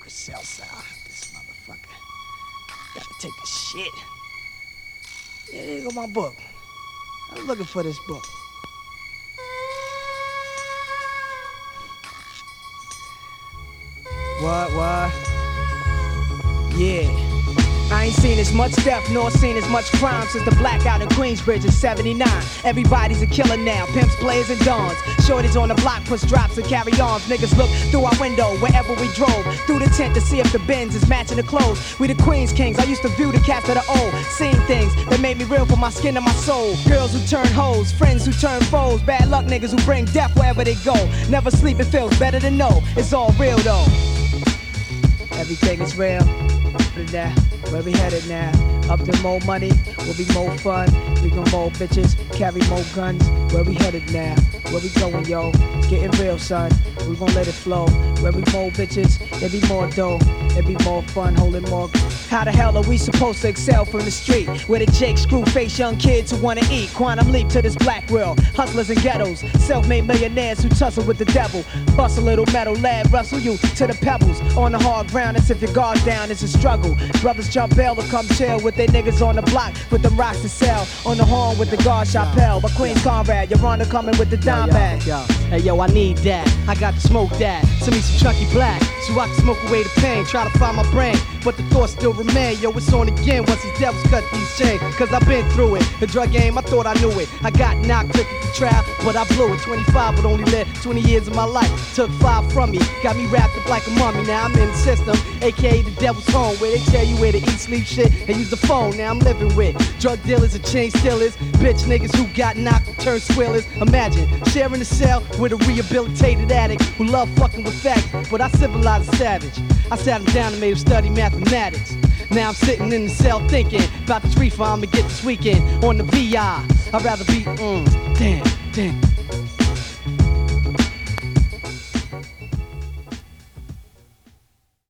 Southside, this motherfucker. Gotta take a shit. Yeah, there go my book. I was looking for this book. What? Yeah. I ain't seen as much death nor seen as much crime since the blackout in Queensbridge in '79. Everybody's a killer now, pimps, players, and dons. Shorties on the block push drops and carry arms. Niggas look through our window wherever we drove, through the tent to see if the Benz is matching the clothes. We the Queens Kings, I used to view the cast of the old. Seen things that made me real for my skin and my soul. Girls who turn hoes, friends who turn foes. Bad luck niggas who bring death wherever they go. Never sleep, it feels better to know it's all real though. Everything is real. Where we headed now? Up to more money, will be more fun. We gon' more bitches, carry more guns. Where we headed now? Where we going, yo? It's getting real, son. We gon' let it flow. Where we more bitches, it be more dough. It be more fun, holding more. How the hell are we supposed to excel from the street? Where the Jake screw face young kids who wanna eat. Quantum leap to this black world. Hustlers and ghettos, self-made millionaires who tussle with the devil. Bust a little metal lad, rustle you to the pebbles. On the hard ground, as if your guard down, it's a struggle. Brothers jump bail to come chill with their niggas on the block with them rocks to sell. On the horn with the guard Chappelle. But Queen's Conrad, your Ronda coming with the dime bag. Hey yo, I need that. I got to smoke that. Send me some chunky black so I can smoke away the pain. Try to find my brain, but the thoughts still remain. Yo, it's on again once these devils cut these chains. Cause I've been through it. The drug game, I thought I knew it. I got knocked, took it to trial, but I blew it. 25, but only lived 20 years of my life. Took 5 from me, got me wrapped up like a mummy. Now I'm in the system, aka the devil's home, where they tell you where to eat, sleep, shit, and use the phone. Now I'm living with drug dealers and chain stealers, bitch niggas who got knocked and turned swillers. Imagine sharing a cell with a rehabilitated addict who love fucking with facts, but I civilized a savage. I sat him down and made him study mathematics. Now I'm sitting in the cell thinking about this reefer I'ma get this weekend on the VI. I'd rather be, damn.